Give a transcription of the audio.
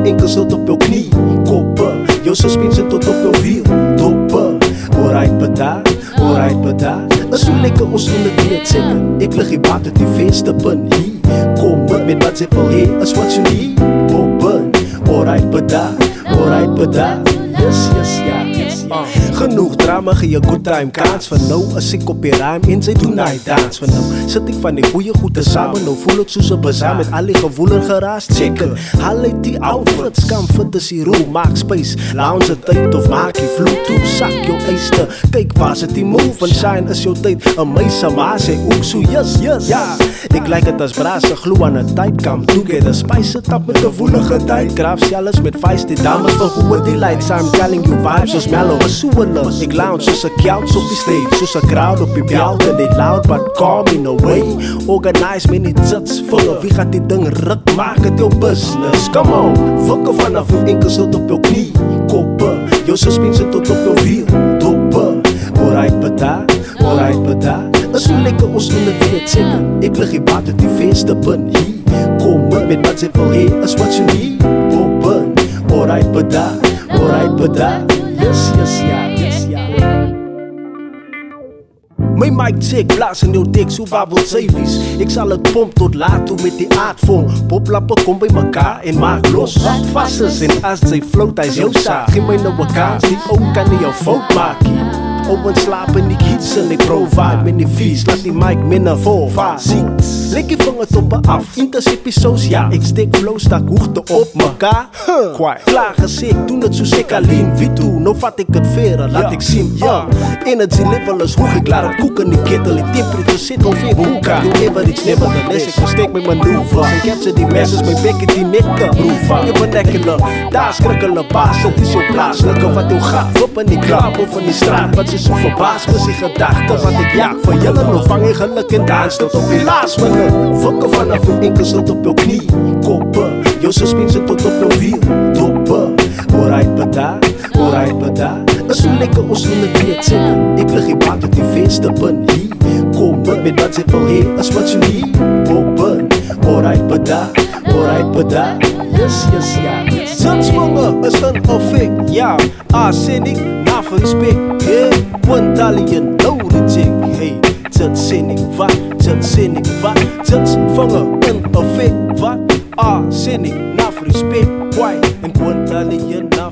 je enkels tot op jou knie. Koppen, jou suspension tot op jou wiel. Doppen, alright beda. Is hoe lekker ons in het weet zeker. Ik lig je baat uit die feeste pun hier. Kom met wat ze wil heen, is wat je niet. Poppen, alright beda. Yes, ja. Genoeg drama, gee je good time kans. Van nou as ik op je ruim in zij doen hij dans. Van nou zit ik van die goeie goede samen. Nou voel ik soos een bazaar met al die gevoelens geraast. Checken, haal uit die outfits. Comfort is die room, maak space. Lounge tijd of maak je vloed toe. Zak jou eiste, kijk waar zit die move. En shine is jouw tijd, een meisje maar zij ook zo yes. Ja, ik lijk het als brazen, gloe aan een tijd. Come together, spice het up met de woelige tijd. Graaf zelfs met feisty dames van hoe die lights. I'm telling you vibes als mellow as soewelos. Ik lounge soos een couch op die stage, soos een crowd op je belt. En niet loud but calm in a way. Organize me niet zits vullen. Wie gaat die ding ruk, maak het jouw business. Come on, fucken vanaf je enkels tot op jouw knie. Koppen, jouw suspension tot op jouw wiel. Doppen, alright beda. Is hoe lekker ons in het weet zeker. Ik lig je baat uit die feeste pun hier. Kom met wat ze wil heen, is wat je niet. Poppen, alright beda. Yes, ja. Mijn mic check, blaas in jouw dik, zo babbelt zeevies. Ik zal het pomp tot laat toe met die aardvorm. Poplappen kom bij mekaar en maak los. Wat vast is en als zij float, hij is jouw zaak. Geef mij nou een kaars, die ook kan in jouw fout maken. Owen slapen, ik hits en ik provide met die vies. Laat die mic minder voorvaart. Lik je vinger toppen af, intercipies ja. Ik steek flow, stak hoogte op mekaar. Klaar gezicht, doen het zo sick alleen. Wie toe, nou vat ik het veren, laat ik zien. Energy level is hoog, ik laat het koeken. Die kettle, die temperature zit ongeveer hoeka. Doe even iets nevertheless, ik versteek mijn manoeuvres. En capture die messes, mijn bekken die nekte. Proef je vernekkelen, daar schrikkelen baas. Het is jouw plaatselijke, wat hoe gaat. Foppen die klap over die straat, wat ze zo verbaasd met zijn gedachten. Wat ik jaag van jullie, nog vang je geluk in dans tot op je laatst. Fokken vanaf je enkels tot op jouw knie. Koppen, jouw suspension tot op jouw wiel. Doppen, alright beda. Is hoe lekker ons in het weet zeker. Ik lig je baat uit die feeste pun hier. Kom met wat ze wil heen, is wat je niet. Poppen, alright beda. Yes, ja. Zandsvanger is een effect, ja. Arsenik, na voor respect. Yeah, one talent, no reject. Hey, dat zin ik wat. Zandsvanger, een effect, wat. Arsenik, na voor respect. Why? En one talent, na